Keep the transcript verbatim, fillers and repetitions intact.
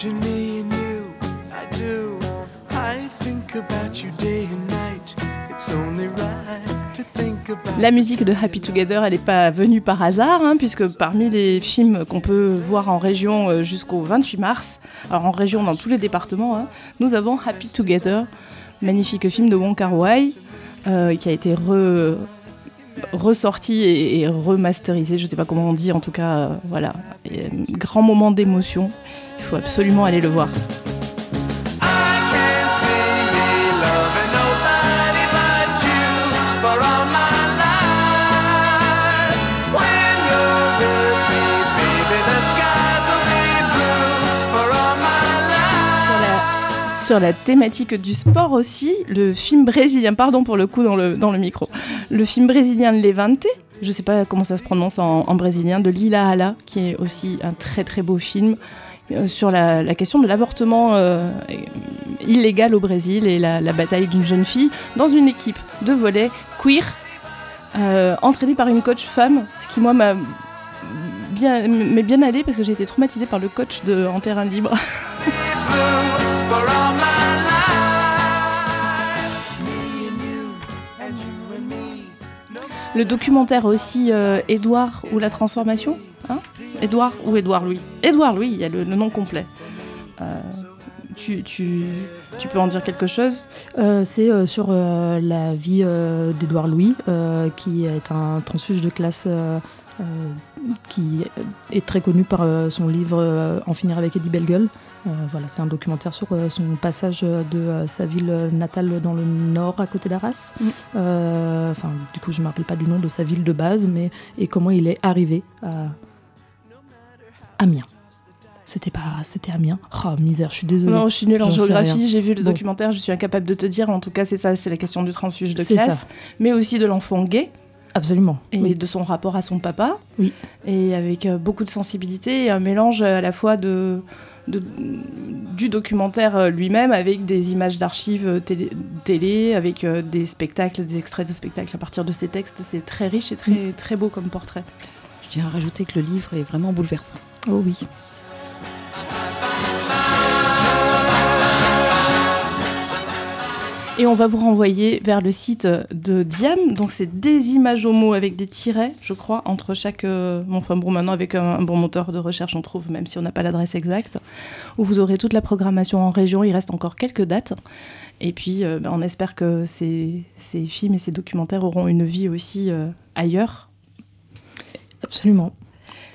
Imagine me and you, I do. I think about you day and night. It's only right to think about. La musique de Happy Together, elle n'est pas venue par hasard, hein, puisque parmi les films qu'on peut voir en région jusqu'au vingt-huit mars, alors en région dans tous les départements, hein, nous avons Happy Together, magnifique film de Wong Kar-wai, euh, qui a été re... ressorti et, et remasterisé, je ne sais pas comment on dit, en tout cas, euh, voilà, et, grand moment d'émotion, il faut absolument aller le voir. Sur la thématique du sport aussi, le film brésilien, pardon pour le coup dans le, dans le micro, le film brésilien Levante, je ne sais pas comment ça se prononce en, en brésilien, de Lila Hala, qui est aussi un très très beau film euh, sur la, la question de l'avortement euh, illégal au Brésil et la, la bataille d'une jeune fille dans une équipe de volley queer, euh, entraînée par une coach femme, ce qui moi m'a bien, m'est bien allé parce que j'ai été traumatisée par le coach de, en terrain libre. Le documentaire aussi, euh, Édouard ou la transformation, hein Édouard ou Édouard Louis Édouard Louis, il y a le, le nom complet. Euh, tu, tu, tu peux en dire quelque chose ? euh, C'est euh, sur euh, la vie euh, d'Édouard Louis, euh, qui est un transfuge de classe euh, euh, qui est très connu par euh, son livre euh, En finir avec Eddie Bellegueule. Euh, voilà, c'est un documentaire sur euh, son passage de euh, sa ville natale dans le nord, à côté d'Arras. Mm. Euh, enfin, du coup, je ne me rappelle pas du nom de sa ville de base, mais et comment il est arrivé à Amiens. C'était pas Arras, c'était Amiens. Oh, misère, je suis désolée. Non, je suis nulle en J'en géographie, j'ai vu le bon. documentaire, je suis incapable de te dire. En tout cas, c'est ça, c'est la question du transfuge de c'est classe, ça. Mais aussi de l'enfant gay. Absolument. Et oui. de son rapport à son papa. Oui. Et avec euh, beaucoup de sensibilité et un mélange à la fois de... De, du documentaire lui-même avec des images d'archives télé, télé avec euh, des spectacles, des extraits de spectacles à partir de ces textes. C'est très riche et très, mmh. très beau comme portrait. Je tiens à rajouter que le livre est vraiment bouleversant. Oh oui. Et on va vous renvoyer vers le site de Diam, donc c'est des images homo avec des tirets, je crois, entre chaque... Euh, bon, enfin bon, maintenant avec un, un bon moteur de recherche, on trouve, même si on n'a pas l'adresse exacte, où vous aurez toute la programmation en région, il reste encore quelques dates. Et puis, euh, ben, on espère que ces, ces films et ces documentaires auront une vie aussi euh, ailleurs. Absolument.